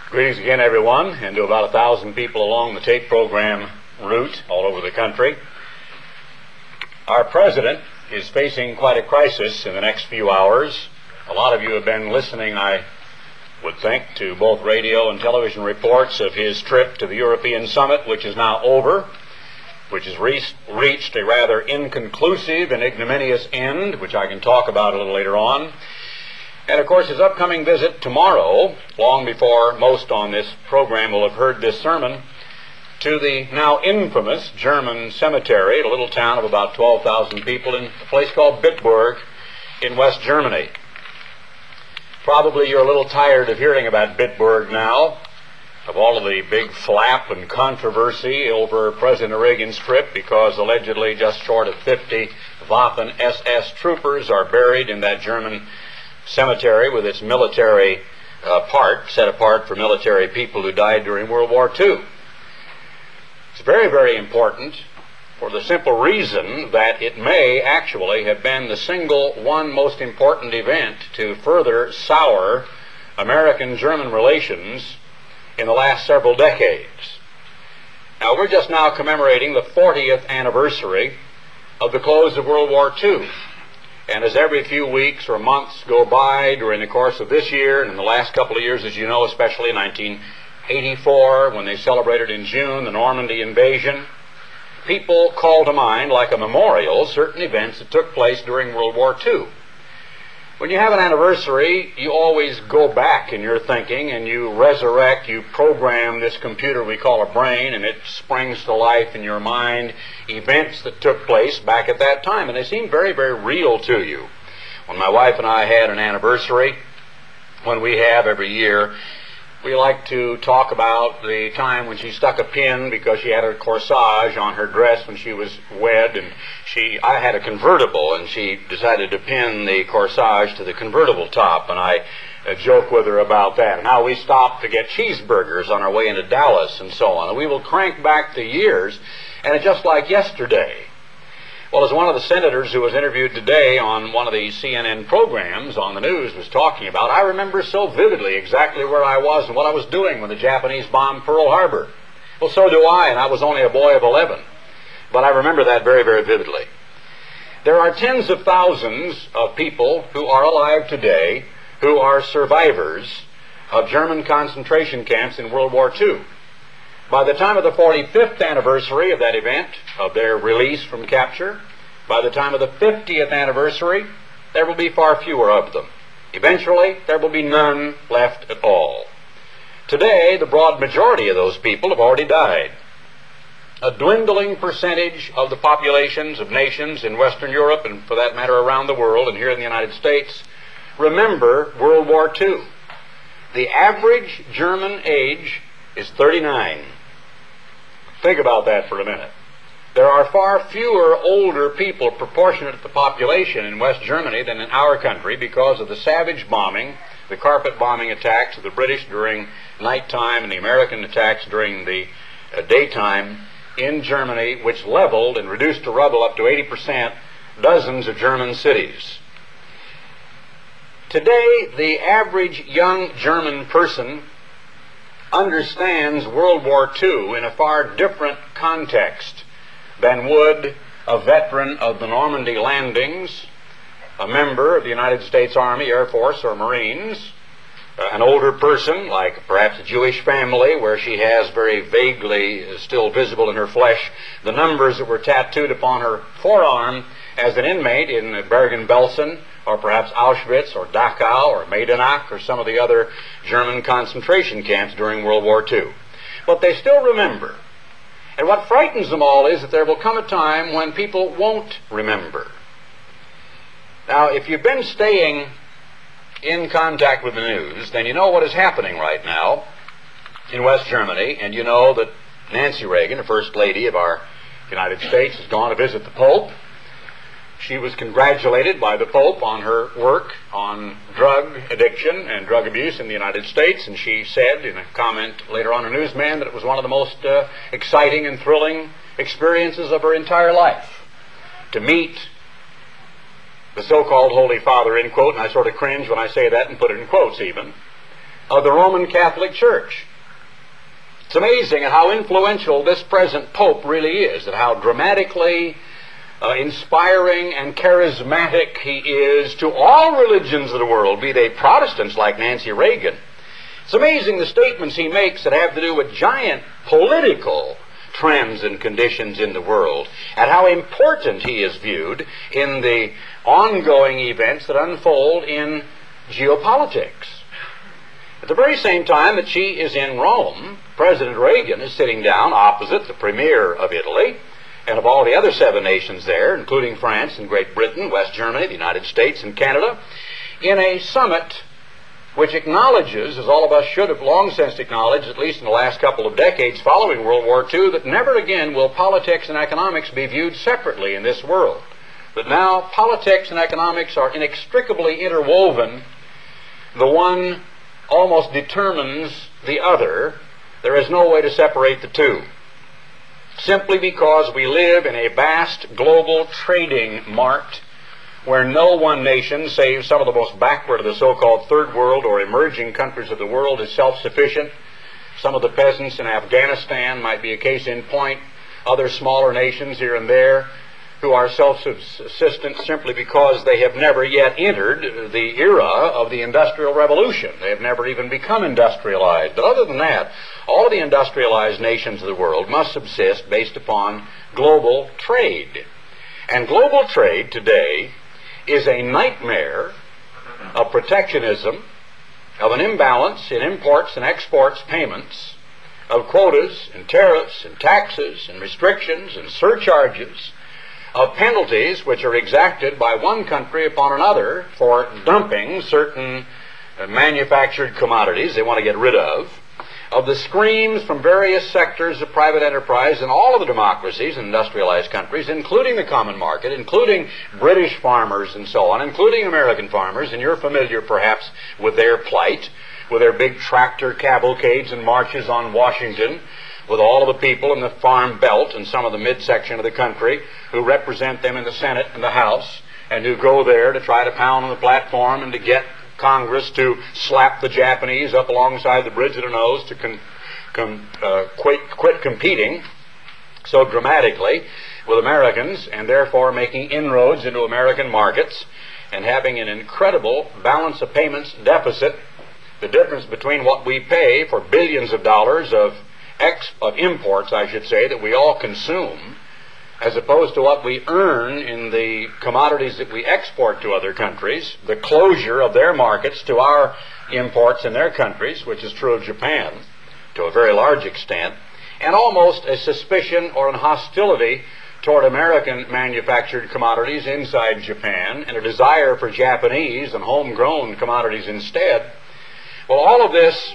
Greetings again, everyone, and to about 1,000 people along the tape program route all over the country. Our president is facing quite a crisis in the next few hours. A lot of you have been listening, I would think, to both radio and television reports of his trip to the European Summit, which is now over, which has reached a rather inconclusive and ignominious end, which I can talk about a little later on. And, of course, his upcoming visit tomorrow, long before most on this program will have heard this sermon, to the now infamous German cemetery, a little town of about 12,000 people in a place called Bitburg in West Germany. Probably you're a little tired of hearing about Bitburg now, of all of the big flap and controversy over President Reagan's trip, because allegedly just short of 50 Waffen-SS troopers are buried in that German cemetery with its military part, set apart for military people who died during World War II. It's very, very important for the simple reason that it may actually have been the single one most important event to further sour American-German relations in the last several decades. Now, we're just now commemorating the 40th anniversary of the close of World War II. And as every few weeks or months go by during the course of this year, and in the last couple of years, as you know, especially 1984, when they celebrated in June the Normandy invasion, people call to mind, like a memorial, certain events that took place during World War II. When you have an anniversary, you always go back in your thinking and you resurrect, you program this computer we call a brain, and it springs to life in your mind events that took place back at that time, and they seem very, very real to you. When my wife and I had an anniversary, when we have every year, we like to talk about the time when she stuck a pin because she had a corsage on her dress when she was wed, and I had a convertible, and she decided to pin the corsage to the convertible top, and I joke with her about that, and how we stopped to get cheeseburgers on our way into Dallas and so on. And we will crank back the years, and it's just like yesterday. Well, as one of the senators who was interviewed today on one of the CNN programs on the news was talking about, I remember so vividly exactly where I was and what I was doing when the Japanese bombed Pearl Harbor. Well, so do I, and I was only a boy of 11. But I remember that very, very vividly. There are tens of thousands of people who are alive today who are survivors of German concentration camps in World War II. By the time of the 45th anniversary of that event, of their release from capture, by the time of the 50th anniversary, there will be far fewer of them. Eventually, there will be none left at all. Today, the broad majority of those people have already died. A dwindling percentage of the populations of nations in Western Europe, and for that matter around the world, and here in the United States, remember World War II. The average German age is 39. Think about that for a minute. There are far fewer older people proportionate to the population in West Germany than in our country because of the savage bombing, the carpet bombing attacks of the British during nighttime and the American attacks during the daytime in Germany, which leveled and reduced to rubble up to 80% dozens of German cities. Today, the average young German person understands World War II in a far different context than would a veteran of the Normandy landings, a member of the United States Army, Air Force, or Marines, an older person, like perhaps a Jewish family, where she has very vaguely still visible in her flesh the numbers that were tattooed upon her forearm as an inmate in Bergen-Belsen, or perhaps Auschwitz, or Dachau, or Majdanek, or some of the other German concentration camps during World War II. But they still remember. And what frightens them all is that there will come a time when people won't remember. Now, if you've been staying in contact with the news, then you know what is happening right now in West Germany, and you know that Nancy Reagan, the First Lady of our United States, has gone to visit the Pope. She was congratulated by the Pope on her work on drug addiction and drug abuse in the United States, and she said in a comment later on in Newsman that it was one of the most exciting and thrilling experiences of her entire life to meet the so-called Holy Father, end quote, and I sort of cringe when I say that and put it in quotes even, of the Roman Catholic Church. It's amazing at how influential this present Pope really is, and how dramatically inspiring and charismatic he is to all religions of the world, be they Protestants like Nancy Reagan. It's amazing the statements he makes that have to do with giant political trends and conditions in the world, and how important he is viewed in the ongoing events that unfold in geopolitics. At the very same time that she is in Rome, President Reagan is sitting down opposite the Premier of Italy and of all the other 7 nations there, including France and Great Britain, West Germany, the United States, and Canada, in a summit which acknowledges, as all of us should have long since acknowledged, at least in the last couple of decades following World War II, that never again will politics and economics be viewed separately in this world. But now politics and economics are inextricably interwoven. The one almost determines the other. There is no way to separate the two, simply because we live in a vast global trading mart where no one nation, save some of the most backward of the so-called third world or emerging countries of the world, is self-sufficient. Some of the peasants in Afghanistan might be a case in point. Other smaller nations here and there who are self-subsistent simply because they have never yet entered the era of the Industrial Revolution. They have never even become industrialized. But other than that, all of the industrialized nations of the world must subsist based upon global trade. And global trade today is a nightmare of protectionism, of an imbalance in imports and exports payments, of quotas and tariffs and taxes and restrictions and surcharges, of penalties which are exacted by one country upon another for dumping certain manufactured commodities they want to get rid of the screams from various sectors of private enterprise in all of the democracies and industrialized countries, including the common market, including British farmers and so on, including American farmers, and you're familiar perhaps with their plight, with their big tractor cavalcades and marches on Washington, with all of the people in the farm belt and some of the midsection of the country who represent them in the Senate and the House, and who go there to try to pound on the platform and to get Congress to slap the Japanese up alongside the bridge of their nose to quit competing so dramatically with Americans, and therefore making inroads into American markets and having an incredible balance of payments deficit, the difference between what we pay for billions of dollars of imports, I should say, that we all consume, as opposed to what we earn in the commodities that we export to other countries, the closure of their markets to our imports in their countries, which is true of Japan to a very large extent, and almost a suspicion or an hostility toward American manufactured commodities inside Japan, and a desire for Japanese and homegrown commodities instead. Well, all of this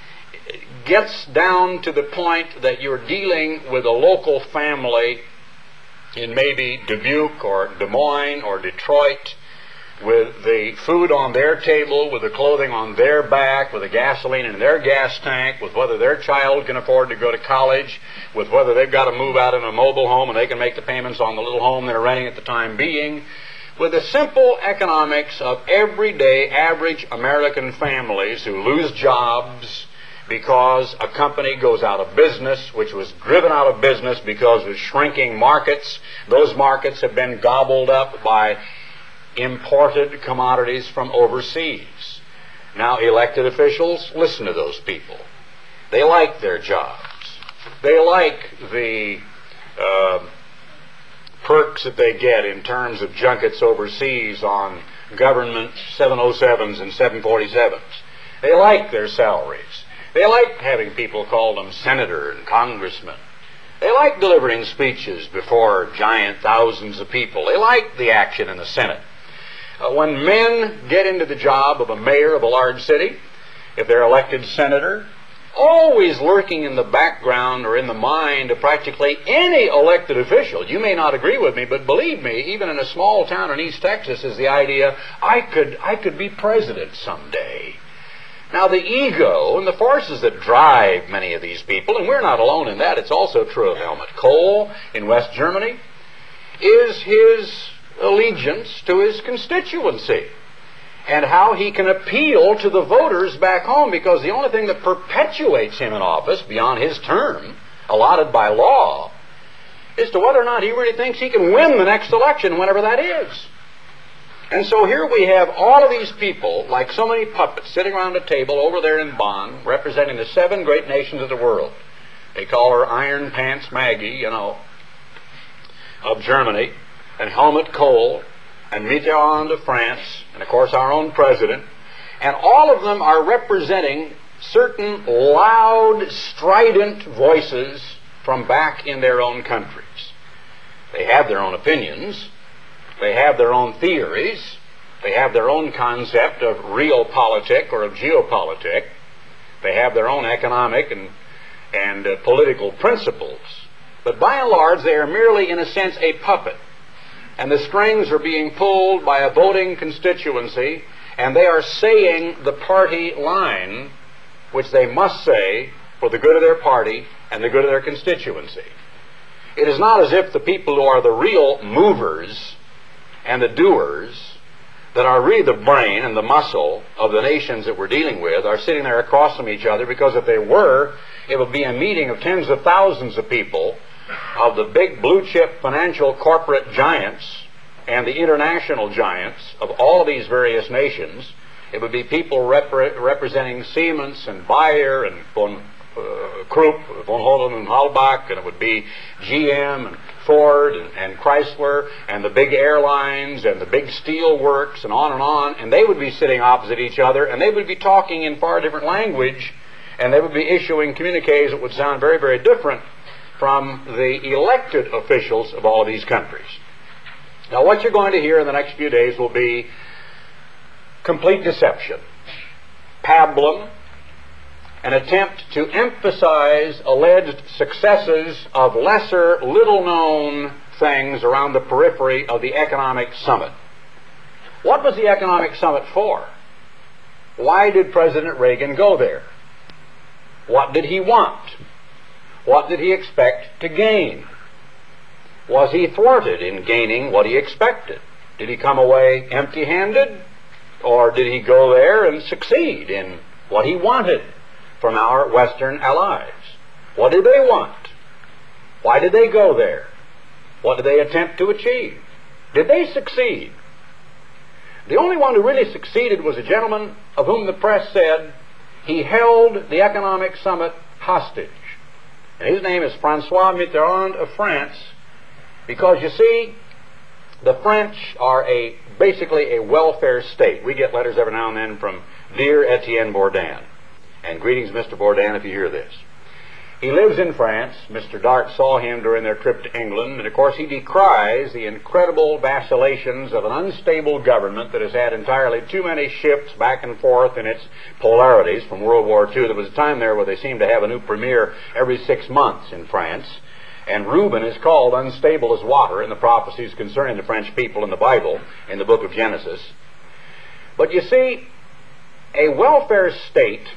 gets down to the point that you're dealing with a local family in maybe Dubuque or Des Moines or Detroit, with the food on their table, with the clothing on their back, with the gasoline in their gas tank, with whether their child can afford to go to college, with whether they've got to move out in a mobile home and they can make the payments on the little home they're renting at the time being, with the simple economics of everyday average American families who lose jobs because a company goes out of business, which was driven out of business because of shrinking markets. Those markets have been gobbled up by imported commodities from overseas. Now, elected officials, listen to those people. They like their jobs. They like the perks that they get in terms of junkets overseas on government 707s and 747s. They like their salaries. They like having people call them senator and congressman. They like delivering speeches before giant thousands of people. They like the action in the Senate. When men get into the job of a mayor of a large city, if they're elected senator, always lurking in the background or in the mind of practically any elected official, you may not agree with me, but believe me, even in a small town in East Texas, is the idea, I could be president someday. Now, the ego and the forces that drive many of these people, and we're not alone in that, it's also true of Helmut Kohl in West Germany, is his allegiance to his constituency. and how he can appeal to the voters back home, because the only thing that perpetuates him in office beyond his term allotted by law is to whether or not he really thinks he can win the next election, whenever that is. And so here we have all of these people, like so many puppets, sitting around a table over there in Bonn, representing the 7 great nations of the world. They call her Iron Pants Maggie, of Germany, and Helmut Kohl, and Mitterrand of France, and of course our own president. And all of them are representing certain loud, strident voices from back in their own countries. They have their own opinions. They have their own theories. They have their own concept of realpolitik or of geopolitik. They have their own economic and political principles. But by and large, they are merely, in a sense, a puppet. And the strings are being pulled by a voting constituency, and they are saying the party line, which they must say for the good of their party and the good of their constituency. It is not as if the people who are the real movers and the doers, that are really the brain and the muscle of the nations that we're dealing with, are sitting there across from each other, because if they were, it would be a meeting of tens of thousands of people, of the big blue chip financial corporate giants and the international giants of all of these various nations. It would be people representing Siemens and Bayer and von Krupp, von Holden and Halbach, and it would be GM and Ford and Chrysler and the big airlines and the big steel works and on, and they would be sitting opposite each other, and they would be talking in far different language, and they would be issuing communiques that would sound very, very different from the elected officials of all of these countries. Now, what you're going to hear in the next few days will be complete deception, pablum, an attempt to emphasize alleged successes of lesser, little-known things around the periphery of the economic summit. What was the economic summit for? Why did President Reagan go there? What did he want? What did he expect to gain? Was he thwarted in gaining what he expected? Did he come away empty-handed? Or did he go there and succeed in what he wanted from our Western allies? What did they want? Why did they go there? What did they attempt to achieve? Did they succeed? The only one who really succeeded was a gentleman of whom the press said he held the economic summit hostage. And his name is Francois Mitterrand of France, because you see, the French are basically a welfare state. We get letters every now and then from dear Etienne Bourdin. And greetings, Mr. Bourdin, if you hear this. He lives in France. Mr. Dart saw him during their trip to England, and of course he decries the incredible vacillations of an unstable government that has had entirely too many shifts back and forth in its polarities from World War II. There was a time there where they seemed to have a new premier every 6 months in France, and Reuben is called unstable as water in the prophecies concerning the French people in the Bible, in the book of Genesis. But you see, a welfare state,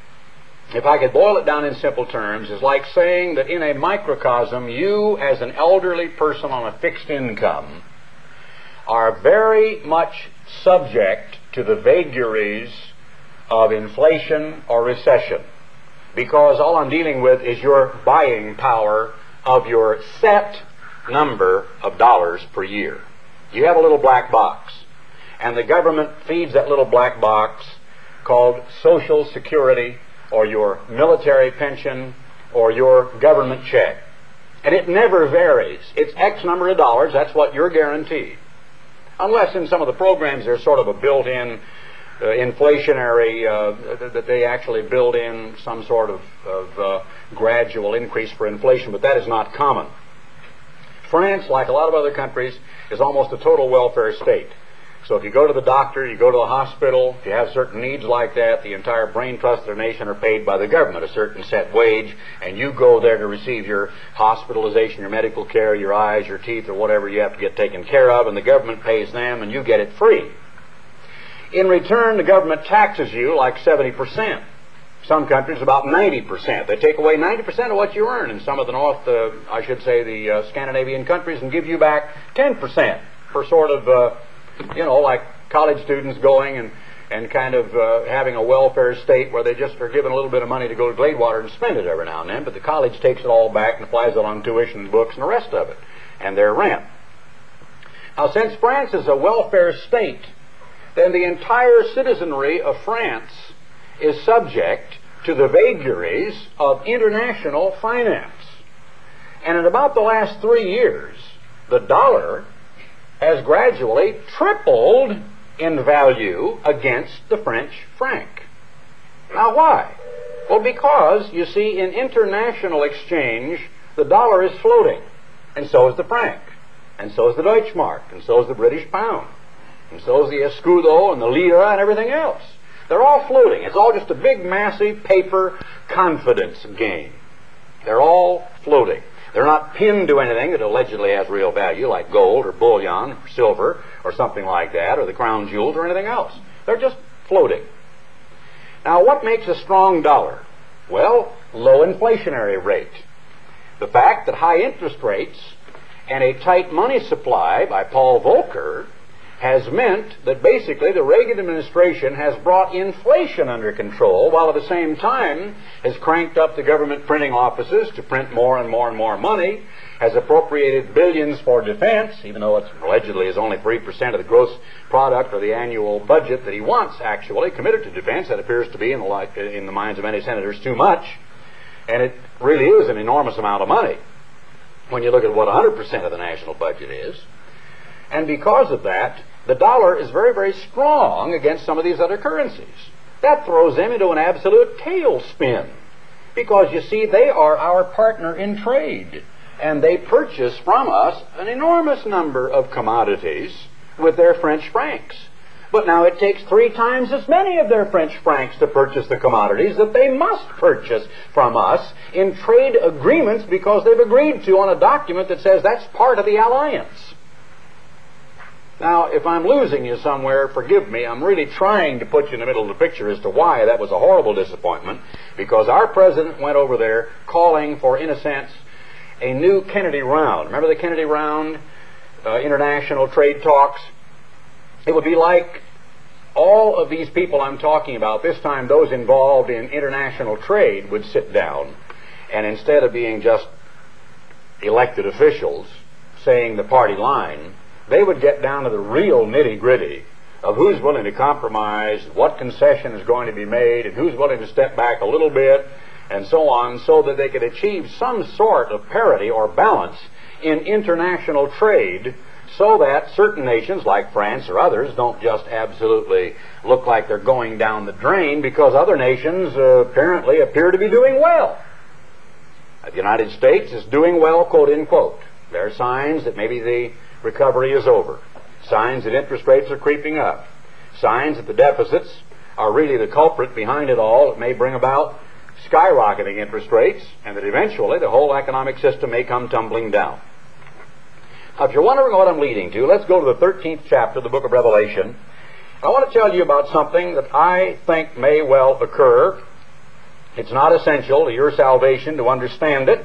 if I could boil it down in simple terms, is like saying that in a microcosm, you as an elderly person on a fixed income are very much subject to the vagaries of inflation or recession, because all I'm dealing with is your buying power of your set number of dollars per year. You have a little black box, and the government feeds that little black box called Social Security, or your military pension, or your government check. And it never varies. It's X number of dollars, that's what you're guaranteed. Unless in some of the programs there's sort of a built-in inflationary, that they actually build in some sort of gradual increase for inflation, but that is not common. France, like a lot of other countries, is almost a total welfare state. So if you go to the doctor, you go to the hospital, if you have certain needs like that, the entire brain trust of their nation are paid by the government, a certain set wage, and you go there to receive your hospitalization, your medical care, your eyes, your teeth, or whatever you have to get taken care of, and the government pays them, and you get it free. In return, the government taxes you like 70%. Some countries about 90%. They take away 90% of what you earn in some of the the Scandinavian countries, and give you back 10% for sort of, like college students going and kind of having a welfare state where they just are given a little bit of money to go to Gladewater and spend it every now and then, but the college takes it all back and applies it on tuition and books and the rest of it, and their rent. Now, since France is a welfare state, then the entire citizenry of France is subject to the vagaries of international finance. And in about the last 3 years, the dollar has gradually tripled in value against the French franc. Now, why? Well, because, you see, in international exchange, the dollar is floating, and so is the franc, and so is the Deutschmark, and so is the British pound, and so is the escudo and the lira and everything else. They're all floating. It's all just a big, massive paper confidence game. They're all floating. They're not pinned to anything that allegedly has real value, like gold or bullion or silver or something like that, or the crown jewels or anything else. They're just floating. Now, what makes a strong dollar? Well, low inflationary rate. The fact that high interest rates and a tight money supply by Paul Volcker has meant that basically the Reagan administration has brought inflation under control, while at the same time has cranked up the government printing offices to print more and more and more money, has appropriated billions for defense, even though it allegedly is only 3% of the gross product or the annual budget that he wants actually committed to defense. That appears to be, in the minds of many senators, too much. And it really is an enormous amount of money when you look at what 100% of the national budget is. And because of that, the dollar is very, very strong against some of these other currencies. That throws them into an absolute tailspin, because, you see, they are our partner in trade, and they purchase from us an enormous number of commodities with their French francs. But now it takes 3 times as many of their French francs to purchase the commodities that they must purchase from us in trade agreements, because they've agreed to on a document that says that's part of the alliance. Now, if I'm losing you somewhere, forgive me. I'm really trying to put you in the middle of the picture as to why that was a horrible disappointment, because our president went over there calling for, in a sense, a new Kennedy round. Remember the Kennedy round, international trade talks? It would be like all of these people I'm talking about, this time those involved in international trade, would sit down, and instead of being just elected officials saying the party line, they would get down to the real nitty-gritty of who's willing to compromise, what concession is going to be made, and who's willing to step back a little bit, and so on, so that they could achieve some sort of parity or balance in international trade, so that certain nations like France or others don't just absolutely look like they're going down the drain because other nations apparently appear to be doing well. The United States is doing well, quote unquote. There are signs that maybe the recovery is over. Signs that interest rates are creeping up. Signs that the deficits are really the culprit behind it all. It may bring about skyrocketing interest rates, and that eventually the whole economic system may come tumbling down. Now, if you're wondering what I'm leading to, let's go to the 13th chapter of the book of Revelation. I want to tell you about something that I think may well occur. It's not essential to your salvation to understand it.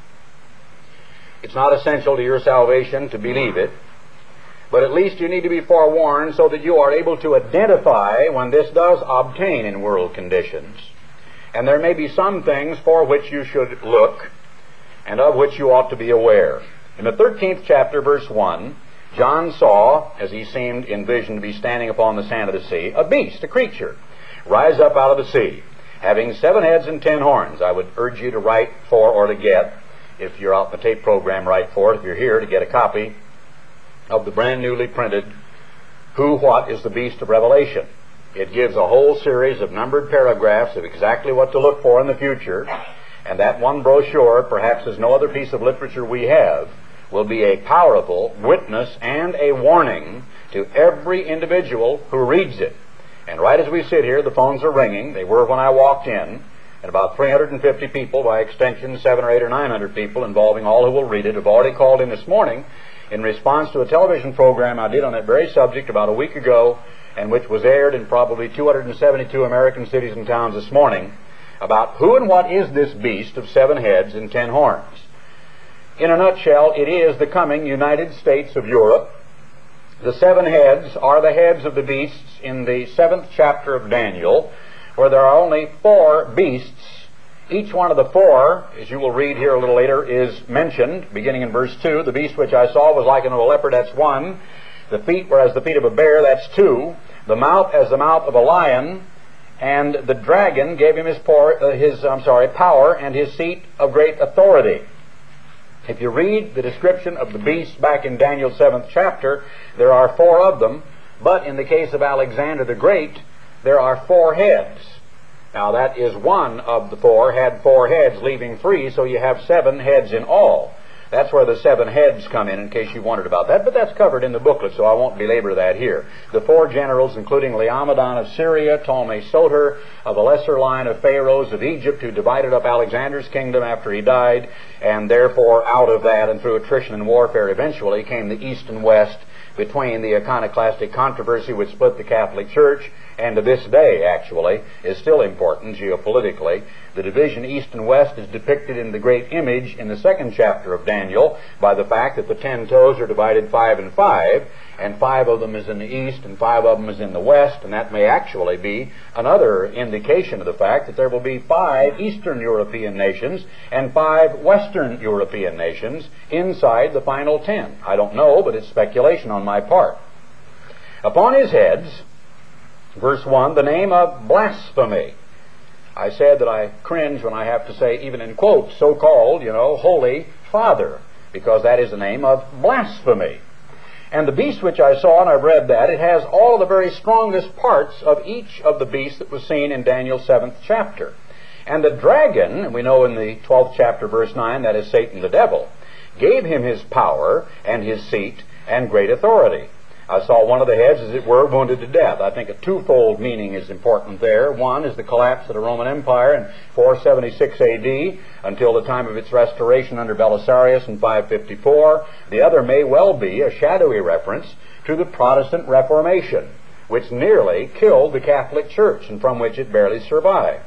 It's not essential to your salvation to believe it, but at least you need to be forewarned so that you are able to identify when this does obtain in world conditions. And there may be some things for which you should look and of which you ought to be aware. In the 13th chapter, verse 1, John saw, as he seemed in vision to be standing upon the sand of the sea, a beast, a creature, rise up out of the sea, having 7 heads and 10 horns. I would urge you to write for or to get, if you're out in the tape program, write for it. If you're here, to get a copy of the brand newly printed Who, What is the Beast of Revelation. It gives a whole series of numbered paragraphs of exactly what to look for in the future, and that one brochure, perhaps as no other piece of literature we have, will be a powerful witness and a warning to every individual who reads it. And right as we sit here, the phones are ringing. They were when I walked in. And about 350 people, by extension 700 or 800 or 900 people, involving all who will read it, have already called in this morning in response to a television program I did on that very subject about a week ago, and which was aired in probably 272 American cities and towns this morning, about who and what is this beast of 7 heads and 10 horns. In a nutshell, it is the coming United States of Europe, The 7 heads are the heads of the beasts in the 7th chapter of Daniel, where there are only 4 beasts. Each one of the 4, as you will read here a little later, is mentioned, beginning in verse 2. The beast which I saw was like unto a leopard, that's 1. The feet were as the feet of a bear, that's 2. The mouth as the mouth of a lion. And the dragon gave him his power and his seat of great authority. If you read the description of the beasts back in Daniel's 7th chapter, there are 4 of them, but in the case of Alexander the Great, there are 4 heads. Now that is one of the 4 had 4 heads, leaving 3, so you have 7 heads in all. That's where the 7 heads come in case you wondered about that, but that's covered in the booklet, so I won't belabor that here. The 4 generals, including Laomedon of Syria, Ptolemy Soter, of a lesser line of pharaohs of Egypt, who divided up Alexander's kingdom after he died, and therefore out of that and through attrition and warfare eventually came the East and West, between the iconoclastic controversy which split the Catholic Church, and to this day, actually, is still important geopolitically. The division East and West is depicted in the great image in the 2nd chapter of Daniel by the fact that the 10 toes are divided 5 and 5, and 5 of them is in the East and 5 of them is in the West, and that may actually be another indication of the fact that there will be 5 Eastern European nations and 5 Western European nations inside the final 10. I don't know, but it's speculation on my part. Upon his heads, verse 1, the name of blasphemy. I said that I cringe when I have to say, even in quotes, so-called, Holy Father, because that is the name of blasphemy. And the beast which I saw, and I've read that, it has all the very strongest parts of each of the beasts that was seen in Daniel's 7th chapter. And the dragon, and we know in the 12th chapter, verse 9, that is Satan the devil, gave him his power and his seat and great authority. I saw one of the heads, as it were, wounded to death. I think a twofold meaning is important there. One is the collapse of the Roman Empire in 476 A.D. until the time of its restoration under Belisarius in 554. The other may well be a shadowy reference to the Protestant Reformation, which nearly killed the Catholic Church and from which it barely survived.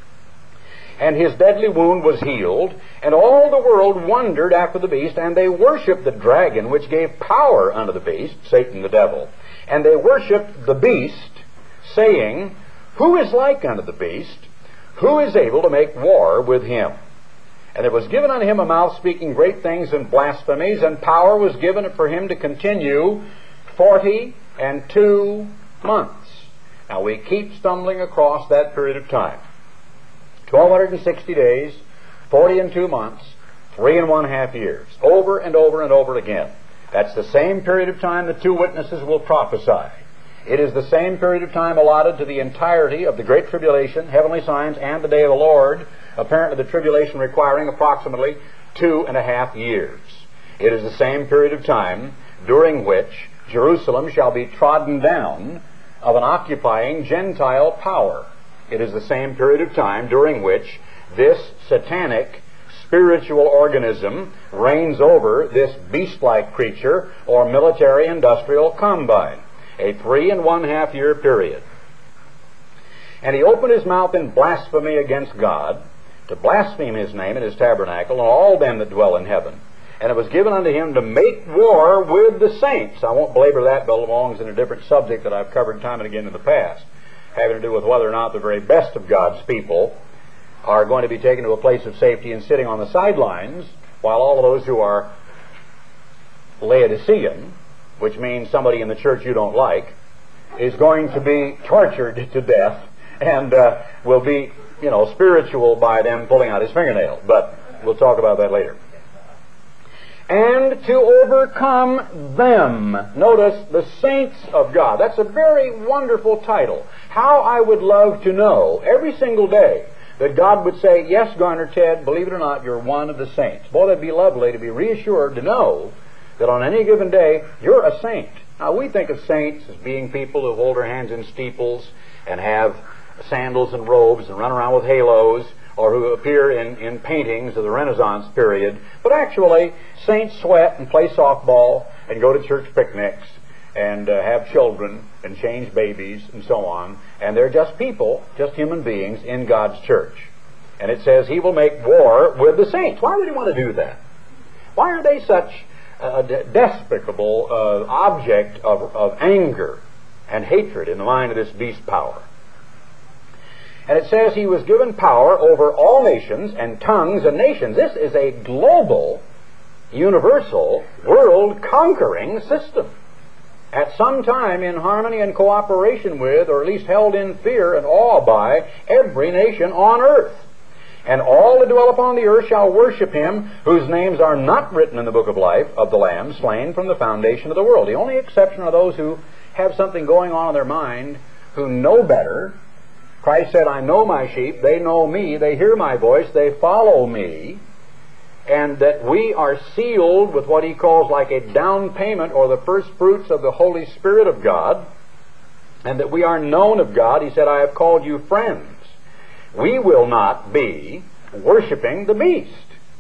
And his deadly wound was healed, and all the world wondered after the beast, and they worshipped the dragon, which gave power unto the beast, Satan the devil. And they worshipped the beast, saying, Who is like unto the beast? Who is able to make war with him? And it was given unto him a mouth speaking great things and blasphemies, and power was given for him to continue 42 months. Now we keep stumbling across that period of time. 1,260 days, 42 months, 3.5 years, over and over and over again. That's the same period of time the 2 witnesses will prophesy. It is the same period of time allotted to the entirety of the Great Tribulation, heavenly signs, and the Day of the Lord, apparently the tribulation requiring approximately 2.5 years. It is the same period of time during which Jerusalem shall be trodden down of an occupying Gentile power. It is the same period of time during which this satanic spiritual organism reigns over this beast-like creature or military-industrial combine. A 3.5 year period. And he opened his mouth in blasphemy against God, to blaspheme his name and his tabernacle, and all them that dwell in heaven. And it was given unto him to make war with the saints. I won't belabor that, but it belongs in a different subject that I've covered time and again in the past, having to do with whether or not the very best of God's people are going to be taken to a place of safety and sitting on the sidelines, while all of those who are Laodicean, which means somebody in the church you don't like, is going to be tortured to death and will be, spiritual by them pulling out his fingernail. But we'll talk about that later. And to overcome them. Notice, the saints of God. That's a very wonderful title. How I would love to know every single day that God would say, yes, Garner Ted, believe it or not, you're one of the saints. Boy, that'd be lovely to be reassured to know that on any given day, you're a saint. Now, we think of saints as being people who hold their hands in steeples and have sandals and robes and run around with halos, or who appear in paintings of the Renaissance period. But actually, saints sweat and play softball and go to church picnics and have children and change babies and so on. And they're just people, just human beings in God's church. And it says he will make war with the saints. Why would he want to do that? Why are they such despicable object of anger and hatred in the mind of this beast power. And it says he was given power over all nations and tongues and nations. This is a global, universal, world-conquering system. At some time in harmony and cooperation with, or at least held in fear and awe by, every nation on earth. And all that dwell upon the earth shall worship him, whose names are not written in the book of life of the Lamb, slain from the foundation of the world. The only exception are those who have something going on in their mind, who know better. Christ said, I know my sheep, they know me, they hear my voice, they follow me. And that we are sealed with what he calls like a down payment or the first fruits of the Holy Spirit of God, and that we are known of God. He said, I have called you friends. We will not be worshiping the beast.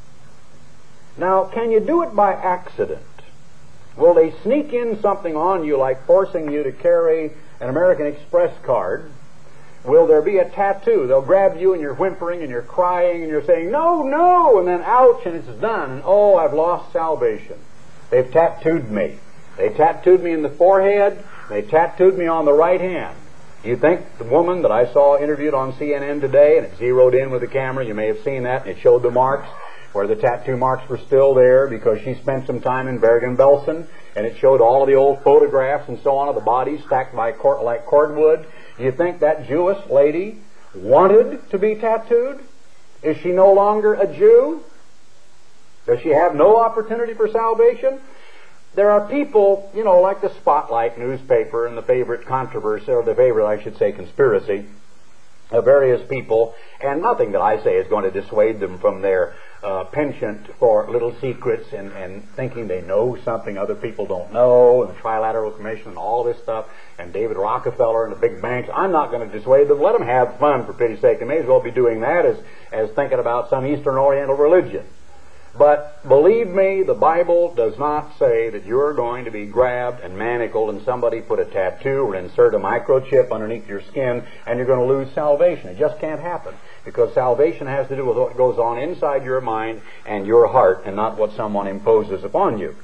Now, can you do it by accident? Will they sneak in something on you like forcing you to carry an American Express card? Will there be a tattoo? They'll grab you and you're whimpering and you're crying and you're saying, no, no, and then ouch, and it's done, and oh, I've lost salvation. They've tattooed me. They tattooed me in the forehead. They tattooed me on the right hand. You think the woman that I saw interviewed on CNN today, and it zeroed in with the camera, you may have seen that, and it showed the marks, where the tattoo marks were still there because she spent some time in Bergen-Belsen, and it showed all of the old photographs and so on of the bodies stacked like cordwood. Do you think that Jewish lady wanted to be tattooed? Is she no longer a Jew? Does she have no opportunity for salvation? There are people, like the Spotlight newspaper and the favorite controversy, or the favorite, I should say, conspiracy of various people, and nothing that I say is going to dissuade them from their penchant for little secrets and thinking they know something other people don't know, and the Trilateral Commission and all this stuff, and David Rockefeller and the big banks. I'm not going to dissuade them. Let them have fun, for pity's sake. They may as well be doing that as thinking about some Eastern Oriental religion. But believe me, the Bible does not say that you're going to be grabbed and manacled and somebody put a tattoo or insert a microchip underneath your skin and you're going to lose salvation. It just can't happen, because salvation has to do with what goes on inside your mind and your heart, and not what someone imposes upon you.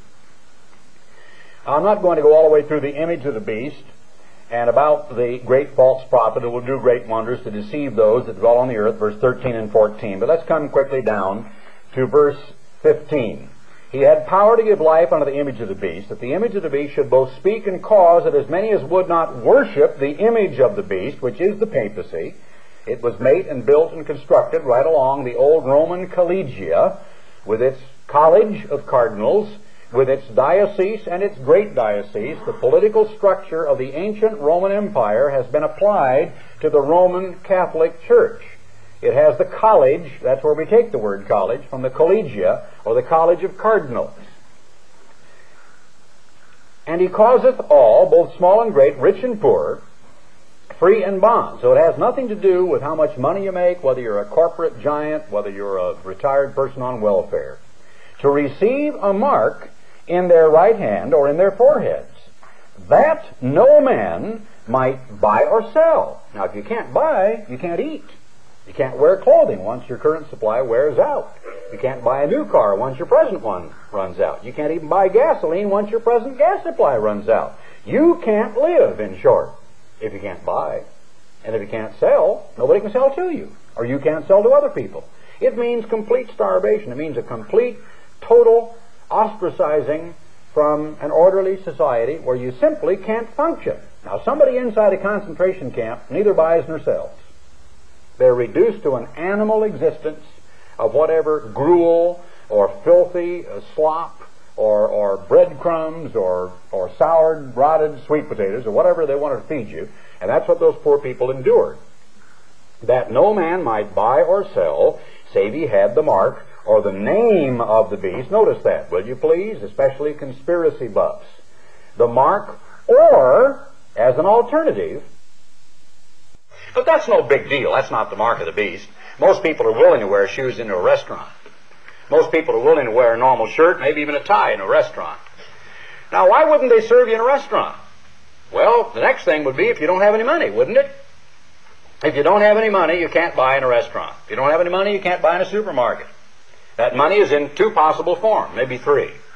I'm not going to go all the way through the image of the beast and about the great false prophet who will do great wonders to deceive those that dwell on the earth, verse 13 and 14. But let's come quickly down to verse 15. He had power to give life unto the image of the beast, that the image of the beast should both speak and cause that as many as would not worship the image of the beast, which is the papacy. It was made and built and constructed right along the old Roman collegia, with its college of cardinals, with its diocese and its great diocese. The political structure of the ancient Roman Empire has been applied to the Roman Catholic Church. It has the college, that's where we take the word college, from the collegia, or the college of cardinals. And he causeth all, both small and great, rich and poor, free and bond. So it has nothing to do with how much money you make, whether you're a corporate giant, whether you're a retired person on welfare, to receive a mark in their right hand or in their foreheads, that no man might buy or sell. Now, if you can't buy, you can't eat. You can't wear clothing once your current supply wears out. You can't buy a new car once your present one runs out. You can't even buy gasoline once your present gas supply runs out. You can't live, in short, if you can't buy. And if you can't sell, nobody can sell to you. Or you can't sell to other people. It means complete starvation. It means a complete, total ostracizing from an orderly society where you simply can't function. Now, somebody inside a concentration camp neither buys nor sells. They're reduced to an animal existence of whatever gruel or filthy slop or breadcrumbs or soured, rotted sweet potatoes or whatever they wanted to feed you. And that's what those poor people endured. That no man might buy or sell, save he had the mark or the name of the beast. Notice that, will you please? Especially conspiracy buffs. The mark, or, as an alternative, but that's no big deal. That's not the mark of the beast. Most people are willing to wear shoes into a restaurant. Most people are willing to wear a normal shirt, maybe even a tie in a restaurant. Now, why wouldn't they serve you in a restaurant? Well, the next thing would be if you don't have any money, wouldn't it? If you don't have any money, you can't buy in a restaurant. If you don't have any money, you can't buy in a supermarket. That money is in two possible forms, maybe three.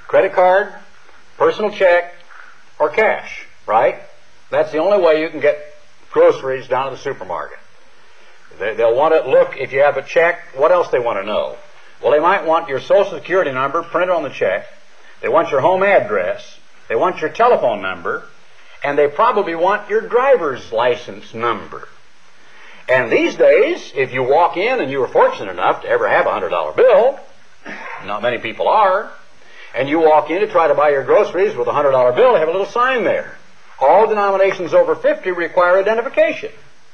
Credit card, personal check, or cash, right? That's the only way you can get groceries down to the supermarket. They'll want to look, if you have a check, what else they want to know? Well, they might want your Social Security number printed on the check. They want your home address. They want your telephone number. And they probably want your driver's license number. And these days, if you walk in and you were fortunate enough to ever have a $100 bill, not many people are, and you walk in to try to buy your groceries with a $100 bill, they have a little sign there. All denominations over 50 require identification.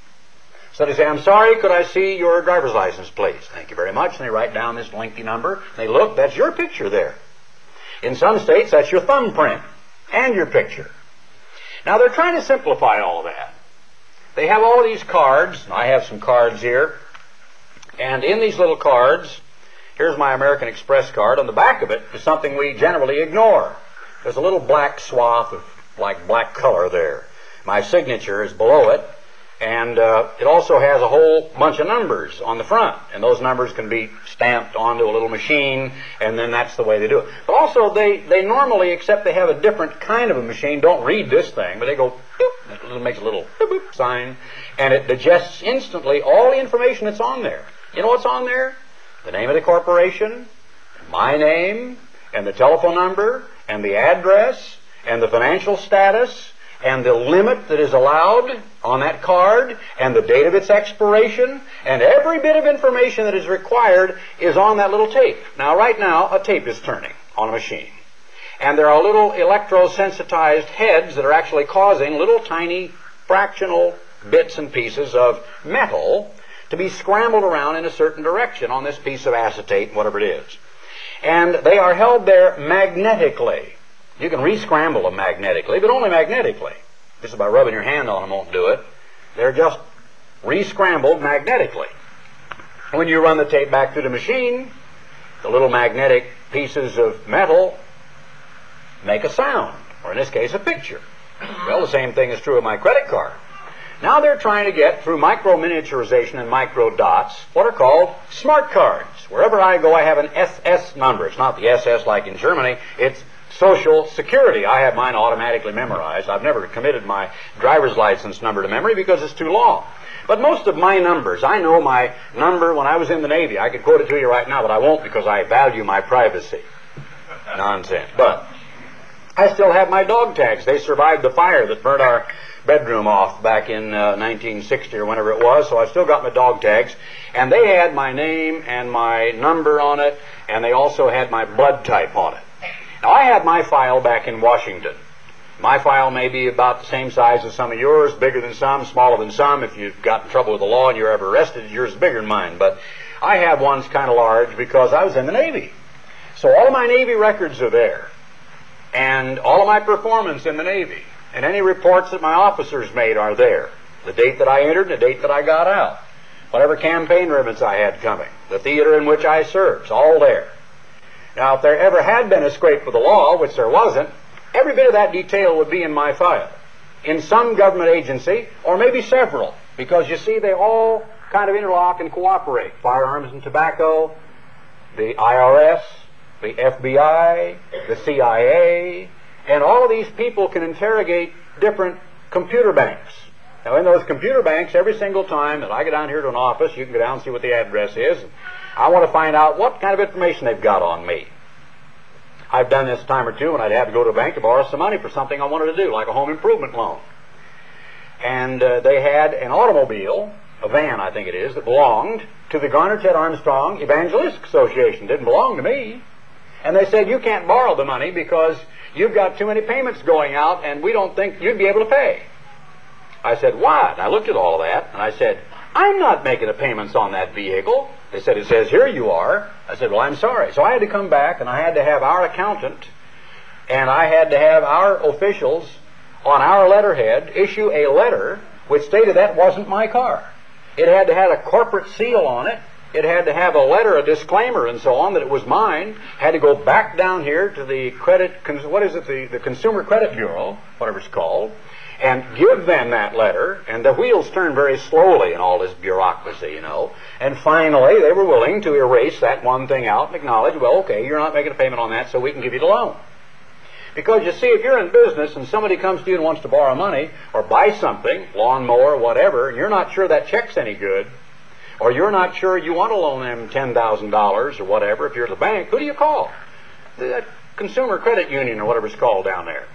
So they say, I'm sorry, could I see your driver's license, please? Thank you very much. And they write down this lengthy number. They look, that's your picture there. In some states, that's your thumbprint and your picture. Now, they're trying to simplify all of that. They have all of these cards. I have some cards here. And in these little cards, here's my American Express card. On the back of it is something we generally ignore. There's a little black swath of like black color there. My signature is below it. And it also has a whole bunch of numbers on the front. And those numbers can be stamped onto a little machine, and then that's the way they do it. But also, they normally, except they have a different kind of a machine, don't read this thing, but they go, boop, it makes a little boop, boop sign, and it digests instantly all the information that's on there. You know what's on there? The name of the corporation, my name, and the telephone number, and the address, and the financial status, and the limit that is allowed on that card, and the date of its expiration, and every bit of information that is required is on that little tape. Now, right now, a tape is turning on a machine. And there are little electro-sensitized heads that are actually causing little tiny fractional bits and pieces of metal to be scrambled around in a certain direction on this piece of acetate, whatever it is. And they are held there magnetically. You can re-scramble them magnetically, but only magnetically. Just by rubbing your hand on them won't do it. They're just re-scrambled magnetically. When you run the tape back through the machine, the little magnetic pieces of metal make a sound, or in this case, a picture. Well, the same thing is true of my credit card. Now they're trying to get, through micro-miniaturization and micro-dots, what are called smart cards. Wherever I go, I have an SS number. It's not the SS like in Germany. It's Social Security. I have mine automatically memorized. I've never committed my driver's license number to memory because it's too long. But most of my numbers, I know my number when I was in the Navy. I could quote it to you right now, but I won't because I value my privacy. Nonsense. But I still have my dog tags. They survived the fire that burnt our bedroom off back in 1960 or whenever it was, so I've still got my dog tags. And they had my name and my number on it, and they also had my blood type on it. Now, I had my file back in Washington. My file may be about the same size as some of yours, bigger than some, smaller than some. If you've got in trouble with the law and you're ever arrested, yours is bigger than mine. But I have ones kind of large because I was in the Navy. So all of my Navy records are there. And all of my performance in the Navy. And any reports that my officers made are there. The date that I entered, the date that I got out. Whatever campaign ribbons I had coming. The theater in which I served. It's all there. Now, if there ever had been a scrape with the law, which there wasn't, every bit of that detail would be in my file. In some government agency, or maybe several. Because, you see, they all kind of interlock and cooperate. Firearms and tobacco, the IRS, the FBI, the CIA, and all of these people can interrogate different computer banks. Now, in those computer banks, every single time that I go down here to an office, you can go down and see what the address is. I want to find out what kind of information they've got on me. I've done this a time or two when I'd have to go to a bank to borrow some money for something I wanted to do, like a home improvement loan. And they had an automobile, a van I think it is, that belonged to the Garner Ted Armstrong Evangelistic Association. It didn't belong to me. And they said, you can't borrow the money because you've got too many payments going out and we don't think you'd be able to pay. I said, what? And I looked at all of that and I said, I'm not making the payments on that vehicle. They said, it says here you are. I said, well, I'm sorry. So I had to come back and I had to have our accountant and I had to have our officials on our letterhead issue a letter which stated that wasn't my car. It had to have a corporate seal on it. It had to have a letter, a disclaimer, and so on, that it was mine. Had to go back down here to the the Consumer Credit Bureau, whatever it's called, and give them that letter. And the wheels turn very slowly in all this bureaucracy, you know. And finally, they were willing to erase that one thing out and acknowledge, well, okay, you're not making a payment on that, so we can give you the loan. Because you see, if you're in business and somebody comes to you and wants to borrow money or buy something, lawnmower, whatever, and you're not sure that check's any good, or you're not sure you want to loan them $10,000 or whatever, if you're the bank, who do you call? The Consumer Credit Union or whatever it's called down there.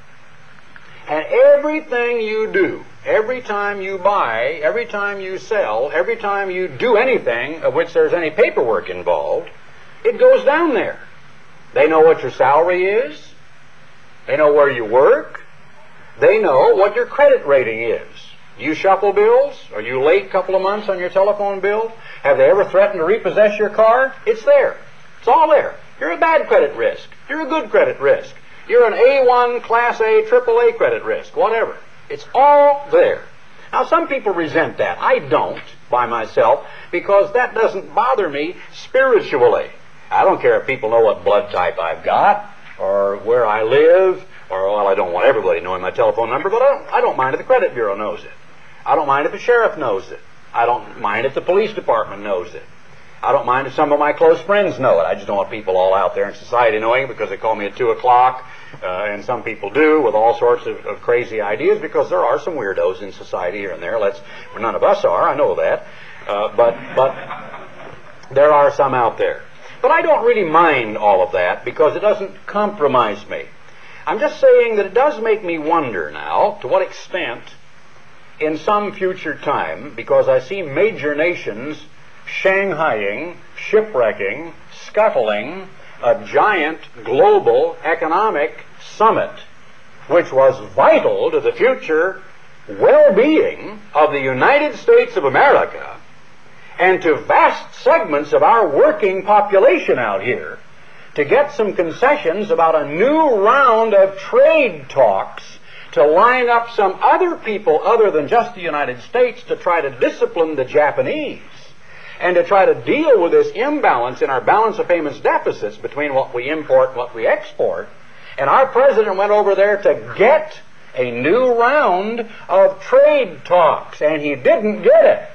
And everything you do, every time you buy, every time you sell, every time you do anything of which there's any paperwork involved, it goes down there. They know what your salary is. They know where you work. They know what your credit rating is. Do you shuffle bills? Are you late a couple of months on your telephone bill? Have they ever threatened to repossess your car? It's there. It's all there. You're a bad credit risk. You're a good credit risk. You're an A1, Class A, AAA credit risk, whatever. It's all there. Now, some people resent that. I don't, by myself, because that doesn't bother me spiritually. I don't care if people know what blood type I've got, or where I live, or, well, I don't want everybody knowing my telephone number, but I don't mind if the credit bureau knows it. I don't mind if the sheriff knows it. I don't mind if the police department knows it. I don't mind if some of my close friends know it. I just don't want people all out there in society knowing it because they call me at 2 o'clock, and some people do with all sorts of crazy ideas, because there are some weirdos in society here and there. None of us are, I know that, but there are some out there. But I don't really mind all of that because it doesn't compromise me. I'm just saying that it does make me wonder now to what extent in some future time, because I see major nations shanghaiing, shipwrecking, scuttling a giant global economic summit, which was vital to the future well-being of the United States of America and to vast segments of our working population out here, to get some concessions about a new round of trade talks to line up some other people other than just the United States to try to discipline the Japanese and to try to deal with this imbalance in our balance of payments deficits between what we import and what we export. And our president went over there to get a new round of trade talks, and he didn't get it.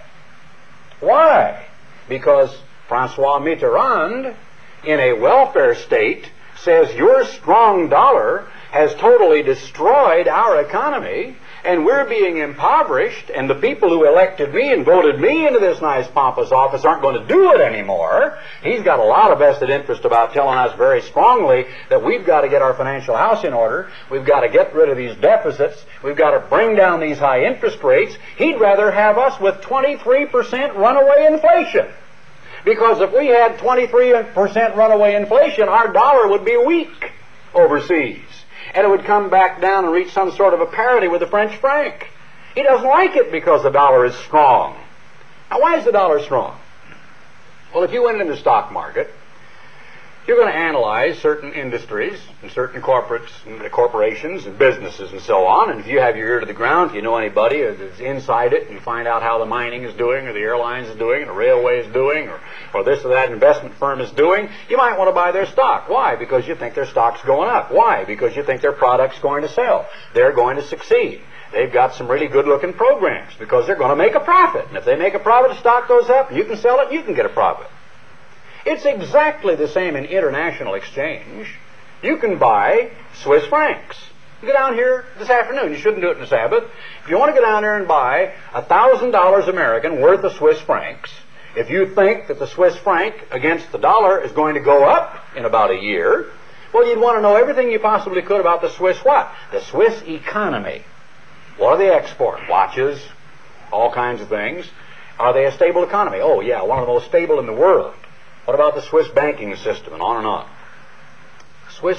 Why? Because Francois Mitterrand, in a welfare state, says your strong dollar has totally destroyed our economy, and we're being impoverished, and the people who elected me and voted me into this nice pompous office aren't going to do it anymore. He's got a lot of vested interest about telling us very strongly that we've got to get our financial house in order, we've got to get rid of these deficits, we've got to bring down these high interest rates. He'd rather have us with 23% runaway inflation. Because if we had 23% runaway inflation, our dollar would be weak overseas. And it would come back down and reach some sort of a parity with the French franc. He doesn't like it because the dollar is strong. Now, why is the dollar strong? Well, if you went into the stock market, you're going to analyze certain industries and certain corporations and businesses and so on. And if you have your ear to the ground, if you know anybody that's inside it, and you find out how the mining is doing, or the airlines is doing, or the railway is doing, or this or that investment firm is doing, you might want to buy their stock. Why? Because you think their stock's going up. Why? Because you think their product's going to sell. They're going to succeed. They've got some really good-looking programs because they're going to make a profit. And if they make a profit, the stock goes up, you can sell it, you can get a profit. It's exactly the same in international exchange. You can buy Swiss francs. You go down here this afternoon. You shouldn't do it in the Sabbath. If you want to go down there and buy $1,000 American worth of Swiss francs, if you think that the Swiss franc against the dollar is going to go up in about a year, well, you'd want to know everything you possibly could about the Swiss what? The Swiss economy. What do they export? Watches, all kinds of things. Are they a stable economy? Oh, yeah, one of the most stable in the world. What about the Swiss banking system, and on and on? Swiss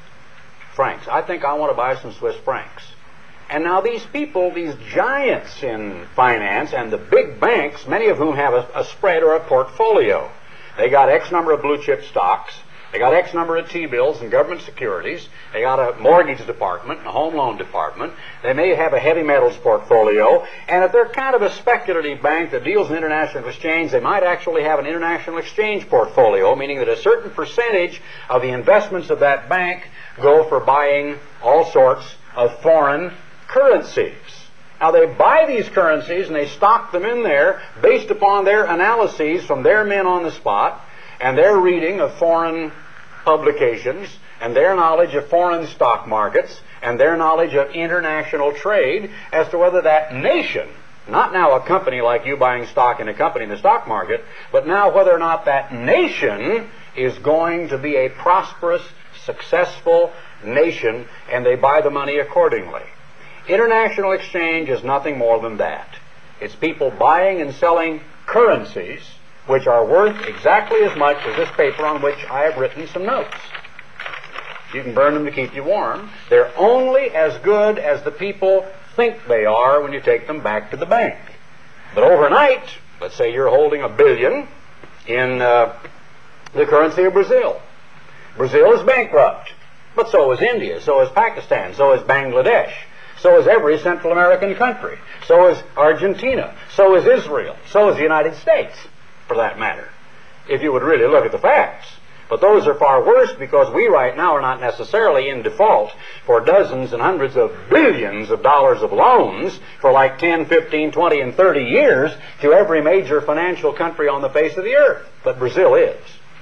francs. I think I want to buy some Swiss francs. And now these people, these giants in finance and the big banks, many of whom have a spread or a portfolio. They got X number of blue chip stocks. They got X number of T-bills and government securities. They got a mortgage department and a home loan department. They may have a heavy metals portfolio. And if they're kind of a speculative bank that deals in international exchange, they might actually have an international exchange portfolio, meaning that a certain percentage of the investments of that bank go for buying all sorts of foreign currencies. Now, they buy these currencies and they stock them in there based upon their analyses from their men on the spot and their reading of foreign publications and their knowledge of foreign stock markets and their knowledge of international trade as to whether that nation, not now a company like you buying stock in a company in the stock market, but now whether or not that nation is going to be a prosperous, successful nation, and they buy the money accordingly. International exchange is nothing more than that. It's people buying and selling currencies which are worth exactly as much as this paper on which I have written some notes. You can burn them to keep you warm. They're only as good as the people think they are when you take them back to the bank. But overnight, let's say you're holding $1 billion in the currency of Brazil. Brazil is bankrupt, but so is India, so is Pakistan, so is Bangladesh, so is every Central American country, so is Argentina, so is Israel, so is the United States, for that matter, if you would really look at the facts. But those are far worse because we right now are not necessarily in default for dozens and hundreds of billions of dollars of loans for like 10, 15, 20, and 30 years to every major financial country on the face of the earth. But Brazil is.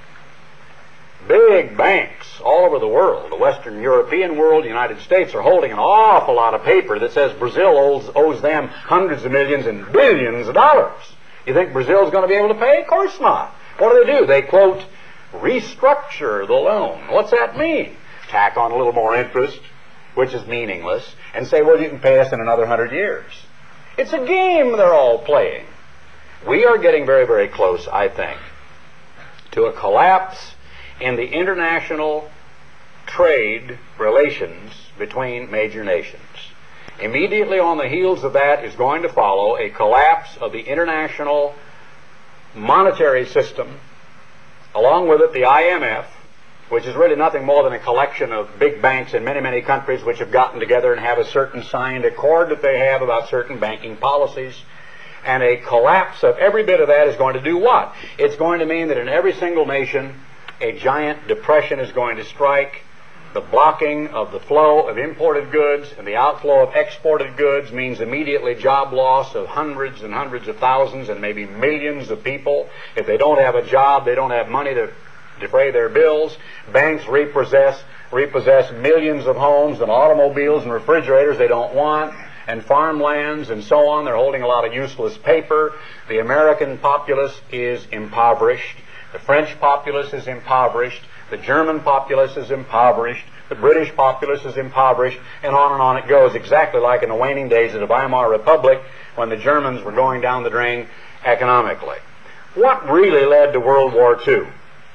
Big banks all over the world, the Western European world, the United States, are holding an awful lot of paper that says Brazil owes them hundreds of millions and billions of dollars. You think Brazil's going to be able to pay? Of course not. What do? They quote, restructure the loan. What's that mean? Tack on a little more interest, which is meaningless, and say, well, you can pay us in another 100 years. It's a game they're all playing. We are getting very, very close, I think, to a collapse in the international trade relations between major nations. Immediately on the heels of that is going to follow a collapse of the international monetary system. Along with it, the IMF, which is really nothing more than a collection of big banks in many, many countries which have gotten together and have a certain signed accord that they have about certain banking policies. And a collapse of every bit of that is going to do what? It's going to mean that in every single nation, a giant depression is going to strike. The blocking of the flow of imported goods and the outflow of exported goods means immediately job loss of hundreds and hundreds of thousands and maybe millions of people. If they don't have a job, they don't have money to defray their bills. Banks repossess millions of homes and automobiles and refrigerators they don't want, and farmlands and so on. They're holding a lot of useless paper. The American populace is impoverished. The French populace is impoverished. The German populace is impoverished. The British populace is impoverished, and on it goes, exactly like in the waning days of the Weimar Republic when the Germans were going down the drain economically. What really led to World War II?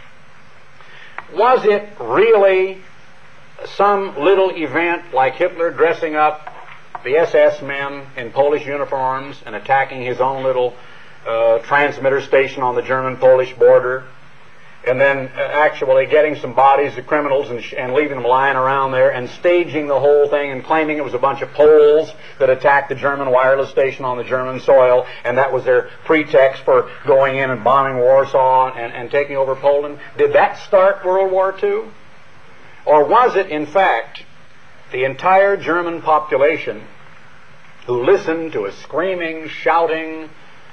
Was it really some little event like Hitler dressing up the SS men in Polish uniforms and attacking his own little transmitter station on the German-Polish border, and then actually getting some bodies of criminals and leaving them lying around there and staging the whole thing and claiming it was a bunch of Poles that attacked the German wireless station on the German soil, and that was their pretext for going in and bombing Warsaw and taking over Poland? Did that start World War II? Or was it, in fact, the entire German population who listened to a screaming, shouting,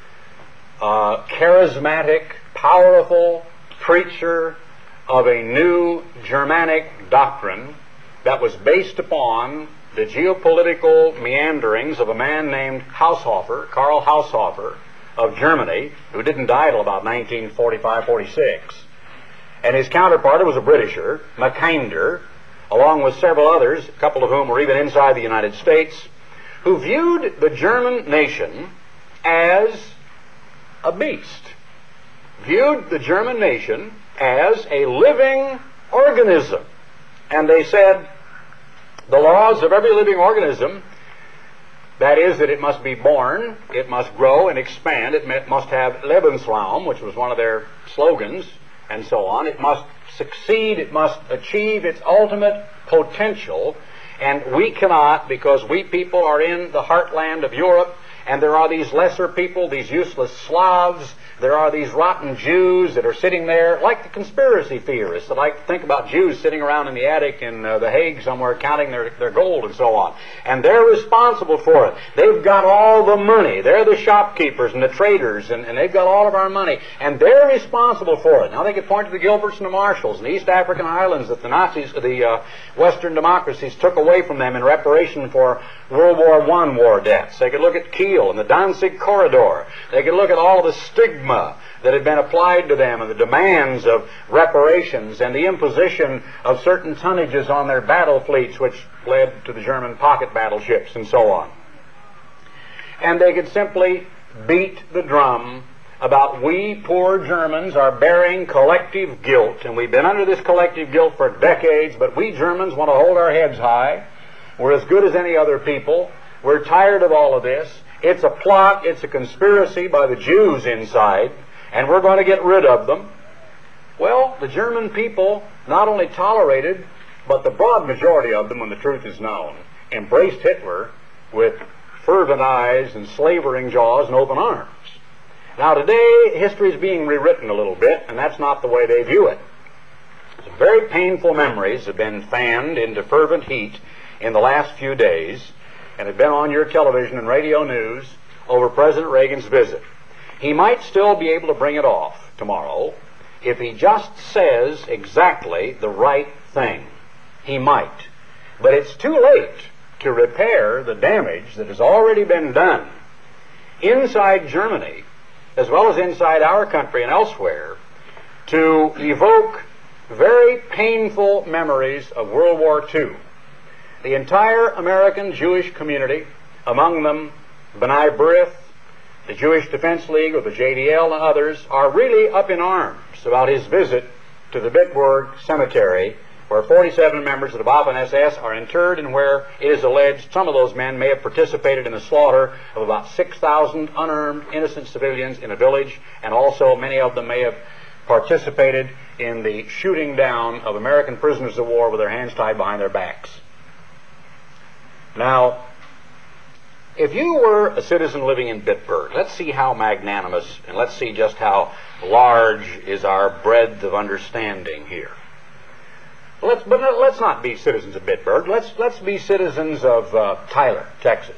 charismatic, powerful preacher of a new Germanic doctrine that was based upon the geopolitical meanderings of a man named Haushofer, Karl Haushofer of Germany, who didn't die till about 1945-46. And his counterpart was a Britisher, Mackinder, along with several others, a couple of whom were even inside the United States, who viewed the German nation as a beast. Viewed the German nation as a living organism. And they said the laws of every living organism, that is, that it must be born, it must grow and expand, it must have Lebensraum, which was one of their slogans, and so on. It must succeed, it must achieve its ultimate potential, and we cannot, because we people are in the heartland of Europe, and there are these lesser people, these useless Slavs, there are these rotten Jews that are sitting there, like the conspiracy theorists that like to think about Jews sitting around in the attic in The Hague somewhere counting their gold and so on. And they're responsible for it. They've got all the money. They're the shopkeepers and the traders, and they've got all of our money. And they're responsible for it. Now they could point to the Gilberts and the Marshalls and the East African islands that the Nazis, the Western democracies took away from them in reparation for World War I war debts. They could look at Kiel and the Danzig Corridor. They could look at all the stigma that had been applied to them and the demands of reparations and the imposition of certain tonnages on their battle fleets, which led to the German pocket battleships and so on. And they could simply beat the drum about we poor Germans are bearing collective guilt, and we've been under this collective guilt for decades, but we Germans want to hold our heads high. We're as good as any other people. We're tired of all of this. It's a plot, it's a conspiracy by the Jews inside, and we're going to get rid of them. Well, the German people not only tolerated, but the broad majority of them, when the truth is known, embraced Hitler with fervent eyes and slavering jaws and open arms. Now today, history is being rewritten a little bit, and that's not the way they view it. Some very painful memories have been fanned into fervent heat in the last few days, and have been on your television and radio news over President Reagan's visit. He might still be able to bring it off tomorrow if he just says exactly the right thing. He might. But it's too late to repair the damage that has already been done inside Germany, as well as inside our country and elsewhere, to evoke very painful memories of World War II. The entire American Jewish community, among them B'nai B'rith, the Jewish Defense League, or the JDL, and others, are really up in arms about his visit to the Bitburg Cemetery, where 47 members of the Waffen-SS are interred, and where it is alleged some of those men may have participated in the slaughter of about 6,000 unarmed, innocent civilians in a village, and also many of them may have participated in the shooting down of American prisoners of war with their hands tied behind their backs. Now, if you were a citizen living in Bitburg, let's see how magnanimous, and let's see just how large is our breadth of understanding here. But let's not be citizens of Bitburg. Let's be citizens of Tyler, Texas.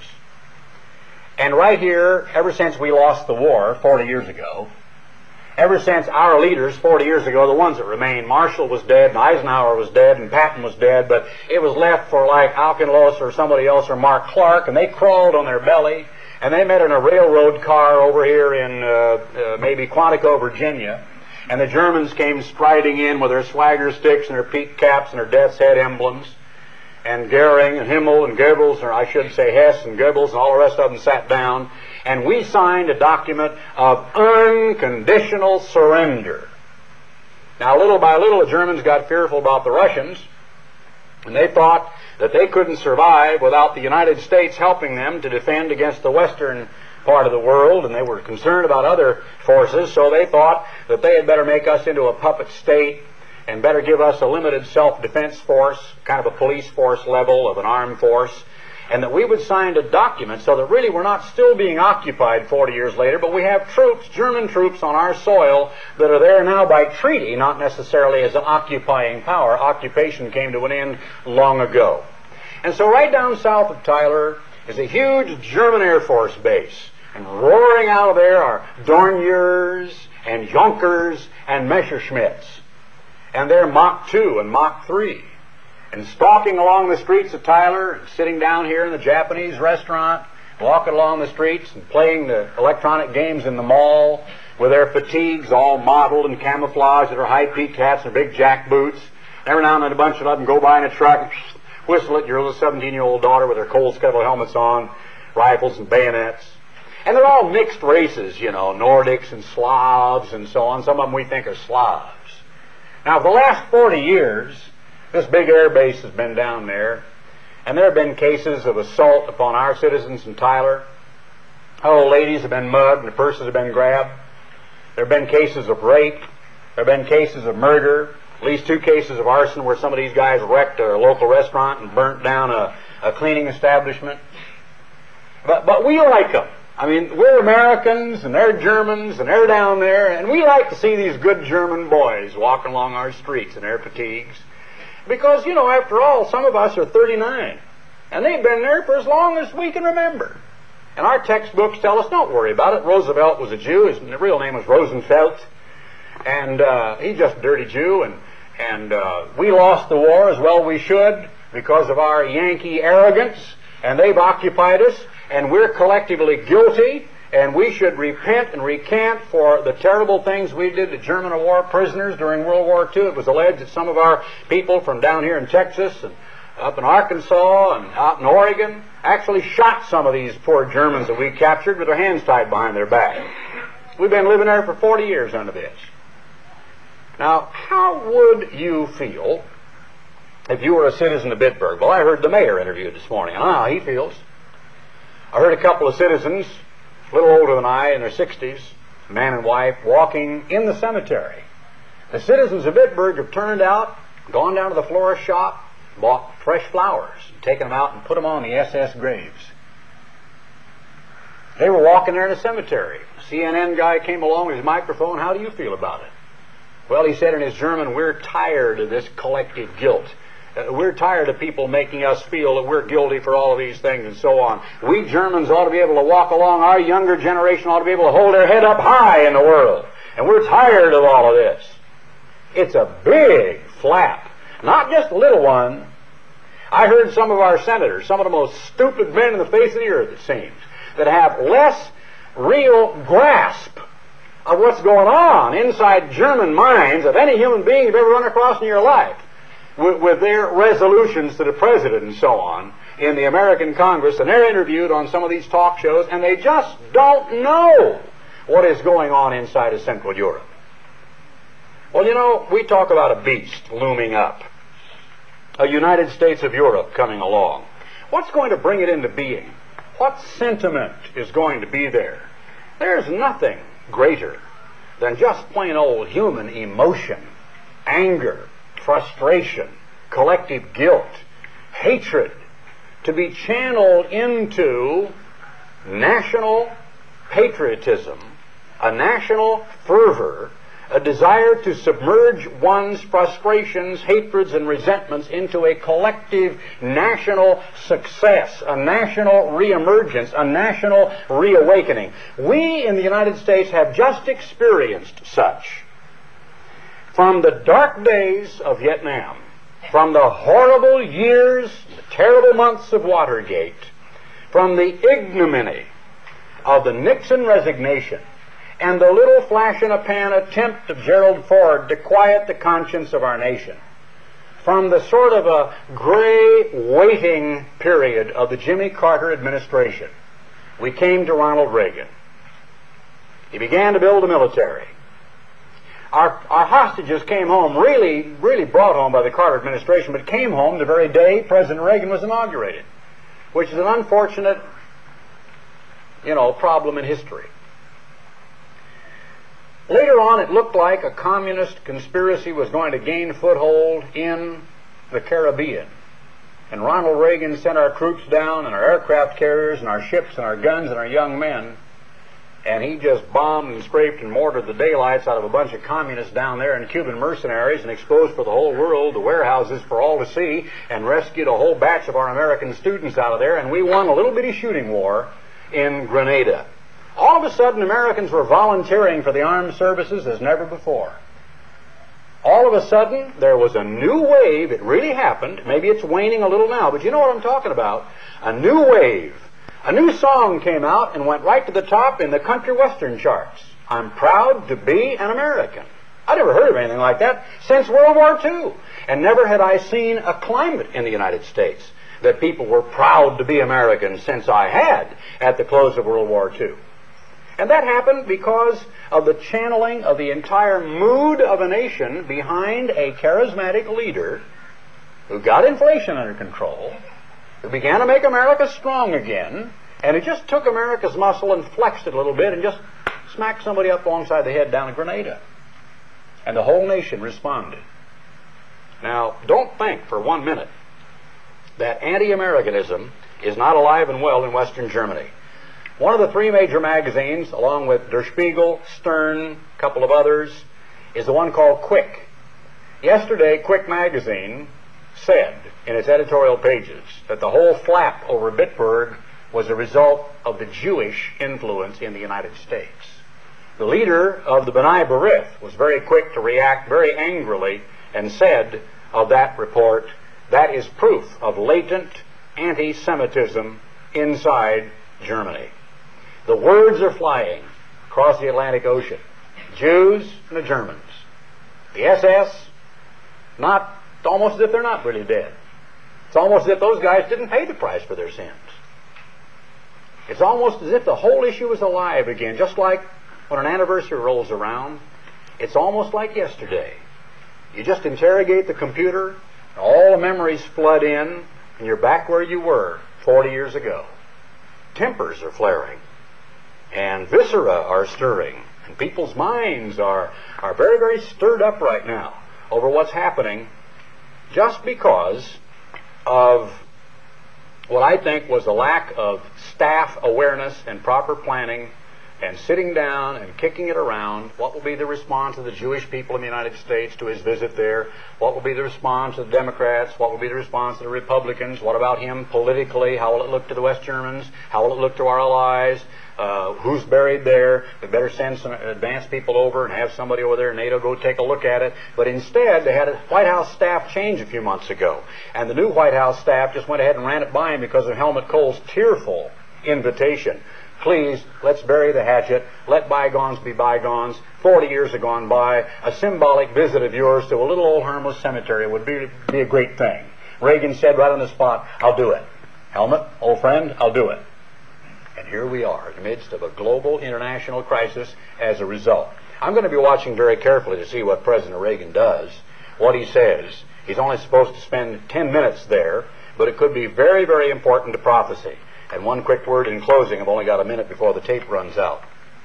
And right here, ever since we lost the war 40 years ago, ever since our leaders 40 years ago, the ones that remained, Marshall was dead, and Eisenhower was dead, and Patton was dead, but it was left for like Alkinlos or somebody else or Mark Clark, and they crawled on their belly, and they met in a railroad car over here in maybe Quantico, Virginia, and the Germans came striding in with their swagger sticks and their peaked caps and their death's head emblems, and Goering and Himmel and Goebbels, or I should say Hess and Goebbels, and all the rest of them sat down, and we signed a document of unconditional surrender. Now, little by little, the Germans got fearful about the Russians, and they thought that they couldn't survive without the United States helping them to defend against the Western part of the world, and they were concerned about other forces, so they thought that they had better make us into a puppet state and better give us a limited self-defense force, kind of a police force level of an armed force, and that we would sign a document so that really we're not still being occupied 40 years later, but we have troops, German troops on our soil that are there now by treaty, not necessarily as an occupying power. Occupation came to an end long ago. And so right down south of Tyler is a huge German Air Force base, and roaring out of there are Dorniers and Junkers and Messerschmitts, and they're Mach 2 and Mach 3. And stalking along the streets of Tyler, and sitting down here in the Japanese restaurant, walking along the streets and playing the electronic games in the mall with their fatigues all mottled and camouflaged, their high peaked hats and big jack boots. Every now and then a bunch of them go by in a truck and whistle at your little 17-year-old daughter with her coal scuttle helmets on, rifles and bayonets. And they're all mixed races, you know, Nordics and Slavs and so on. Some of them we think are Slavs. Now, for the last 40 years, this big air base has been down there, and there have been cases of assault upon our citizens in Tyler. Old ladies have been mugged and their purses have been grabbed. There have been cases of rape. There have been cases of murder. At least 2 cases of arson where some of these guys wrecked a local restaurant and burnt down a cleaning establishment. But we like them. I mean, we're Americans, and they're Germans, and they're down there, and we like to see these good German boys walking along our streets in their fatigues. Because, you know, after all, some of us are 39, and they've been there for as long as we can remember. And our textbooks tell us, don't worry about it. Roosevelt was a Jew. His real name was Rosenfeld. And he's just a dirty Jew. And we lost the war as well we should because of our Yankee arrogance. And they've occupied us. And we're collectively guilty. And we should repent and recant for the terrible things we did to German war prisoners during World War II. It was alleged that some of our people from down here in Texas and up in Arkansas and out in Oregon actually shot some of these poor Germans that we captured with their hands tied behind their back. We've been living there for 40 years under this. Now, how would you feel if you were a citizen of Bitburg? Well, I heard the mayor interviewed this morning. I don't know how he feels. I heard a couple of citizens, a little older than I, in their 60s, man and wife, walking in the cemetery. The citizens of Bitburg have turned out, gone down to the florist shop, bought fresh flowers, taken them out and put them on the SS graves. They were walking there in a cemetery. A CNN guy came along with his microphone. How do you feel about it? Well, he said in his German, we're tired of this collective guilt. We're tired of people making us feel that we're guilty for all of these things and so on. We Germans ought to be able to walk along. Our younger generation ought to be able to hold their head up high in the world. And we're tired of all of this. It's a big flap. Not just a little one. I heard some of our senators, some of the most stupid men in the face of the earth, it seems, that have less real grasp of what's going on inside German minds of any human being you've ever run across in your life, with their resolutions to the president and so on in the American Congress, and they're interviewed on some of these talk shows, and they just don't know what is going on inside of Central Europe. Well, you know, we talk about a beast looming up, a United States of Europe coming along. What's going to bring it into being? What sentiment is going to be there? There's nothing greater than just plain old human emotion, anger, frustration, collective guilt, hatred, to be channeled into national patriotism, a national fervor, a desire to submerge one's frustrations, hatreds, and resentments into a collective national success, a national reemergence, a national reawakening. We in the United States have just experienced such. From the dark days of Vietnam, from the horrible years, the terrible months of Watergate, from the ignominy of the Nixon resignation, and the little flash-in-a-pan attempt of Gerald Ford to quiet the conscience of our nation, from the sort of a gray waiting period of the Jimmy Carter administration, we came to Ronald Reagan. He began to build a military. Our hostages came home, really brought home by the Carter administration, but came home the very day President Reagan was inaugurated, which is an unfortunate, problem in history. Later on, it looked like a communist conspiracy was going to gain foothold in the Caribbean. And Ronald Reagan sent our troops down and our aircraft carriers and our ships and our guns and our young men. And he just bombed and scraped and mortared the daylights out of a bunch of communists down there and Cuban mercenaries and exposed for the whole world the warehouses for all to see and rescued a whole batch of our American students out of there. And we won a little bitty shooting war in Grenada. All of a sudden, Americans were volunteering for the armed services as never before. All of a sudden, there was a new wave. It really happened. Maybe it's waning a little now, but you know what I'm talking about. A new wave. A new song came out and went right to the top in the country western charts. I'm proud to be an American. I never heard of anything like that since World War II. And never had I seen a climate in the United States that people were proud to be Americans since I had at the close of World War II. And that happened because of the channeling of the entire mood of a nation behind a charismatic leader who got inflation under control, who began to make America strong again, and it just took America's muscle and flexed it a little bit and just smacked somebody up alongside the head down in Grenada. And the whole nation responded. Now, don't think for 1 minute that anti-Americanism is not alive and well in Western Germany. One of the three major magazines, along with Der Spiegel, Stern, a couple of others, is the one called Quick. Yesterday, Quick magazine said in its editorial pages that the whole flap over Bitburg was a result of the Jewish influence in the United States. The leader of the B'nai B'rith was very quick to react very angrily and said of that report, that is proof of latent anti-Semitism inside Germany. The words are flying across the Atlantic Ocean. Jews and the Germans. The SS, almost as if they're not really dead. It's almost as if those guys didn't pay the price for their sins. It's almost as if the whole issue is alive again, just like when an anniversary rolls around. It's almost like yesterday. You just interrogate the computer, and all the memories flood in, and you're back where you were 40 years ago. Tempers are flaring, and viscera are stirring, and people's minds are very, very stirred up right now over what's happening just because of what I think was a lack of staff awareness and proper planning and sitting down and kicking it around. What will be the response of the Jewish people in the United States to his visit there? What will be the response of the Democrats? What will be the response of the Republicans? What about him politically? How will it look to the West Germans? How will it look to our allies? Who's buried there? We better send some advanced people over and have somebody over there in NATO go take a look at it. But instead, they had a White House staff change a few months ago. And the new White House staff just went ahead and ran it by him because of Helmut Kohl's tearful invitation. Please, let's bury the hatchet. Let bygones be bygones. 40 years have gone by. A symbolic visit of yours to a little old harmless cemetery would be a great thing. Reagan said right on the spot, I'll do it. Helmut, old friend, I'll do it. And here we are in the midst of a global international crisis as a result. I'm going to be watching very carefully to see what President Reagan does, what he says. He's only supposed to spend 10 minutes there, but it could be very, very important to prophecy. And one quick word in closing. I've only got a minute before the tape runs out.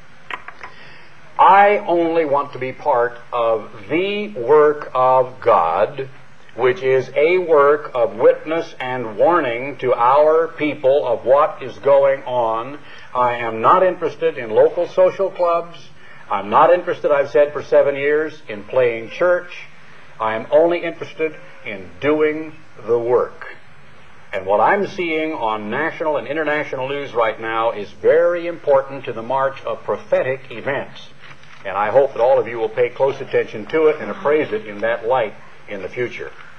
I only want to be part of the work of God, which is a work of witness and warning to our people of what is going on. I am not interested in local social clubs. I'm not interested, I've said for 7 years, in playing church. I am only interested in doing the work. And what I'm seeing on national and international news right now is very important to the march of prophetic events. And I hope that all of you will pay close attention to it and appraise it in that light in the future.